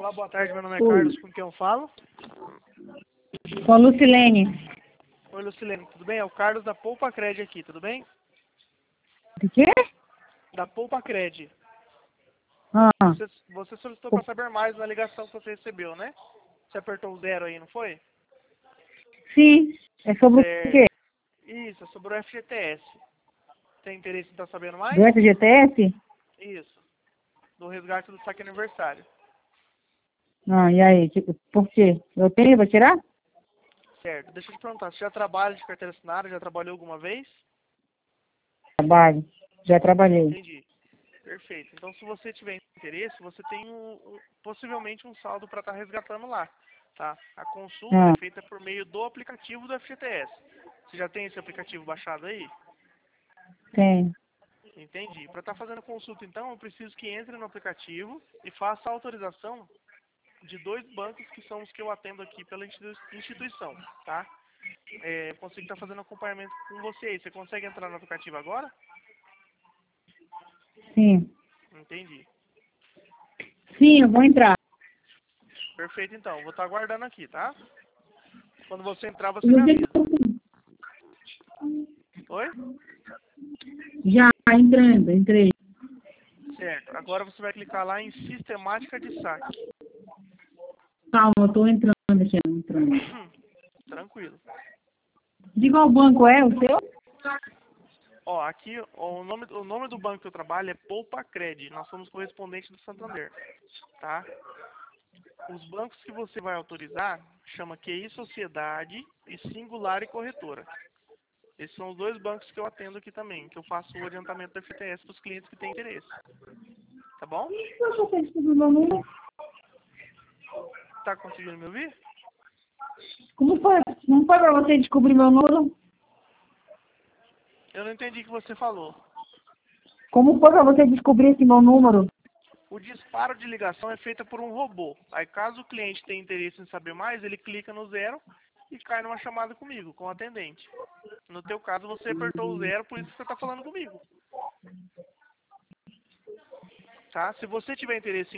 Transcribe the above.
Olá, boa tarde, meu nome é Carlos, com quem eu falo? Com a Lucilene. Oi, Lucilene, tudo bem? É o Carlos da Poupa Cred aqui, tudo bem? De quê? Da Poupa Cred. Ah, Você solicitou para saber mais na ligação que você recebeu, né? Você apertou o 0 aí, não foi? sim. É sobre o Certo. quê? Isso, é sobre o FGTS. Tem interesse em estar sabendo mais? Do FGTS? Isso, do resgate do saque aniversário. Ah, e aí? Tipo, por quê? Eu tenho pra tirar? Certo. Deixa eu te perguntar, você já trabalha de carteira assinada? Já trabalhou alguma vez? Trabalho. Já trabalhei. Entendi. Perfeito. Então, se você tiver interesse, você tem possivelmente um saldo para estar resgatando lá, tá? A consulta Ah, é feita por meio do aplicativo do FGTS. Você já tem esse aplicativo baixado aí? tenho. Entendi. Para estar fazendo consulta, então, eu preciso que entre no aplicativo e faça a autorização de 2 bancos que são os que eu atendo aqui pela instituição, tá? Eu consigo estar fazendo acompanhamento com você aí. Você consegue entrar no aplicativo agora? Sim. Entendi. Sim, eu vou entrar. Perfeito, então. Vou estar aguardando aqui, tá? Quando você entrar, você me Você avisa. Oi? já entrando, entrei. Certo. Agora você vai clicar lá em sistemática de saque. Calma, eu tô entrando aqui, entrando. Tranquilo. De qual banco é o seu? Ó, aqui o nome do banco que eu trabalho é Poupa Cred. Nós somos correspondentes do Santander, tá? Os bancos que você vai autorizar chama QI Sociedade e Singular e Corretora. Esses são os 2 bancos que eu atendo aqui também, que eu faço o adiantamento da FTS para os clientes que têm interesse. Tá bom? Eu só sei descobrir meu número. Tá conseguindo me ouvir? Como foi? Não foi pra você descobrir meu número? Eu não entendi o que você falou. Como foi pra você descobrir esse meu número? O disparo de ligação é feito por um robô. Aí, caso o cliente tenha interesse em saber mais, ele clica no 0 e cai numa chamada comigo, com o atendente. No teu caso, você apertou o 0, por isso que você está falando comigo. Tá? Se você tiver interesse em